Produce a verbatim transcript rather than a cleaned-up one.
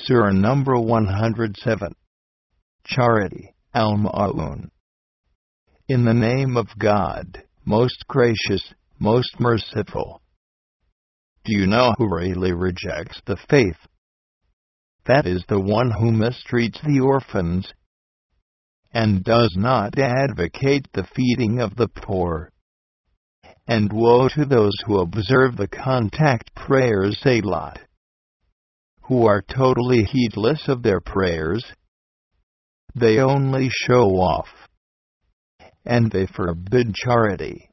Surah number one hundred seven. Charity, Al-Ma'un. In the name of God, most gracious, most merciful. Do you know who really rejects the faith? That is the one who mistreats the orphans and does not advocate the feeding of the poor. And woe to those who observe the contact prayers Salat, who are totally heedless of their prayers. They only show off, and they forbid charity.